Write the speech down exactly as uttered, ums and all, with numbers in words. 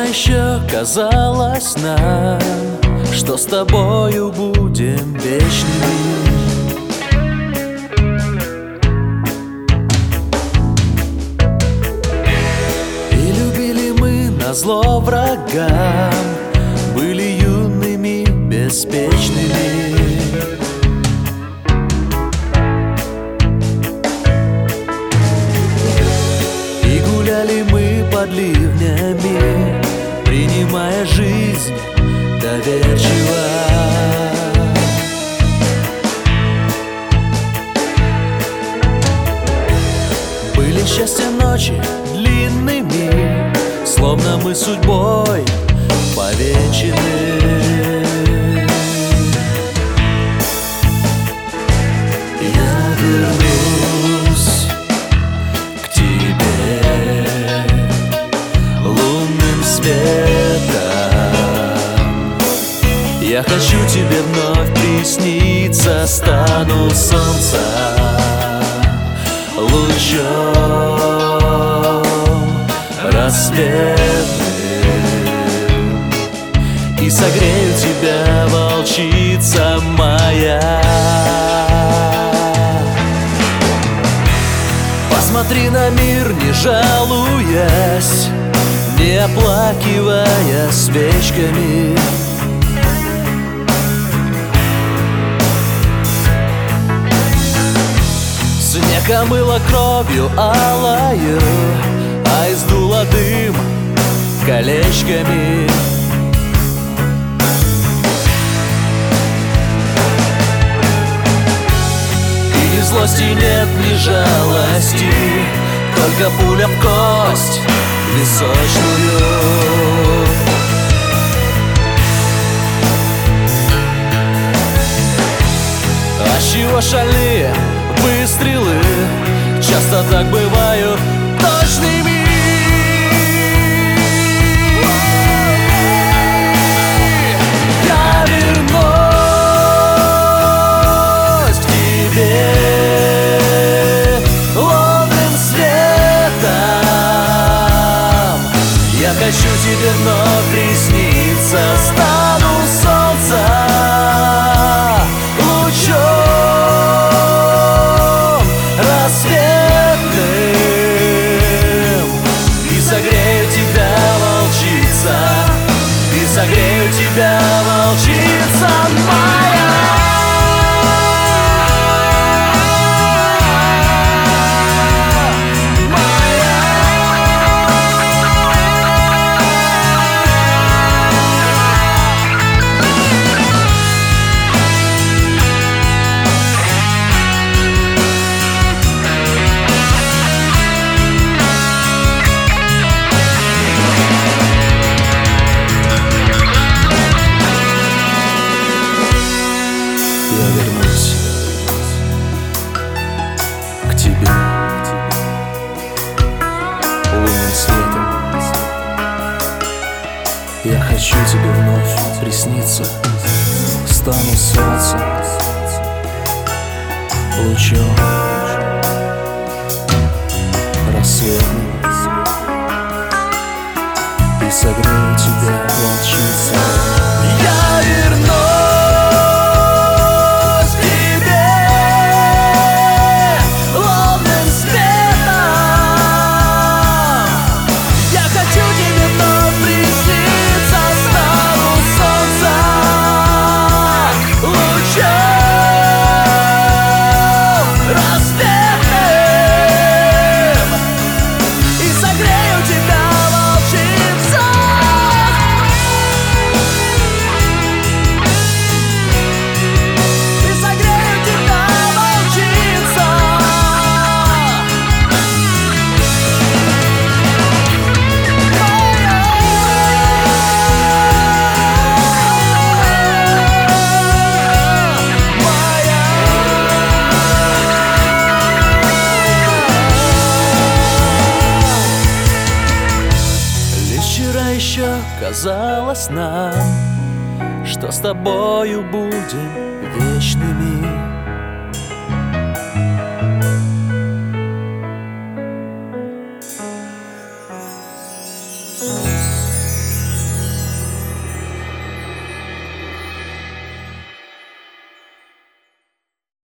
еще казалось нам, что с тобою будем вечными. И любили мы назло врагам, были юными, беспечными. И гуляли мы под ливнями, принимая жизнь доверчиво. Были счастья ночи длинными, словно мы судьбой повенчаны. Я вернусь к тебе лунным светом. Я хочу тебе вновь присниться, стану солнца лучом рассветным и согрею тебя, волчица моя. Посмотри на мир, не жалуясь, не оплакивая свечками. Снег омыло кровью алою, а издуло дым колечками. И ни злости нет, ни жалости, только пуля в кость височную. А чего шальные выстрелы часто так бывают точными. Я вернусь к тебе лунным светом. Я хочу тебе вновь присниться, стану солнца лучом согрею тебя, волчица моя. Я вернусь к тебе лунным светом. Я хочу тебе вновь присниться, стану солнцем лучом рассветным и согрею тебя, волчица. Я вернусь еще казалось нам, что с тобою будем вечными.